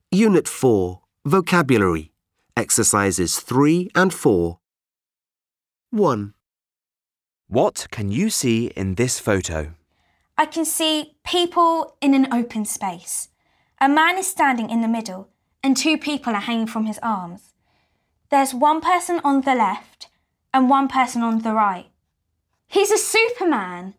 Unit 4, Vocabulary, Exercises 3 and 4. 1. What can you see in this photo? I can see people in an open space. A man is standing in the middle and two people are hanging from his arms. There's one person on the left and one person on the right. He's a Superman.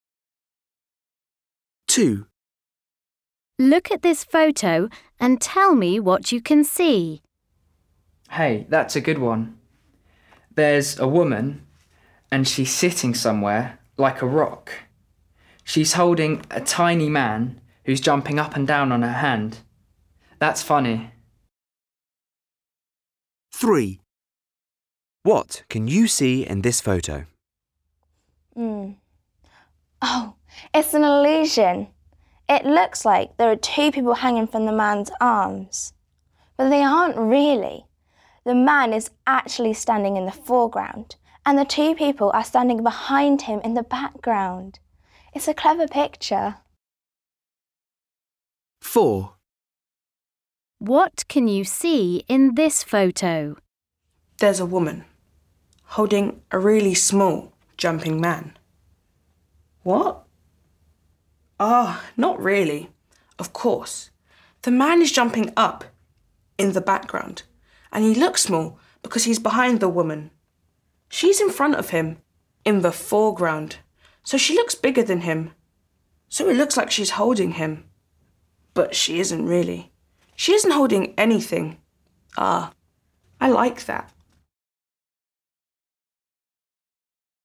2. Look at this photo and tell me what you can see. Hey, that's a good one. There's a woman and she's sitting somewhere like a rock. She's holding a tiny man who's jumping up and down on her hand. That's funny. 3. What can you see in this photo? Oh, it's an illusion. It looks like there are two people hanging from the man's arms. But they aren't really. The man is actually standing in the foreground, and the two people are standing behind him in the background. It's a clever picture. 4. What can you see in this photo? There's a woman holding a really small jumping man. What? Not really. Of course. The man is jumping up in the background, and he looks small because he's behind the woman. She's in front of him in the foreground, so she looks bigger than him. So it looks like she's holding him. But she isn't really. She isn't holding anything. I like that.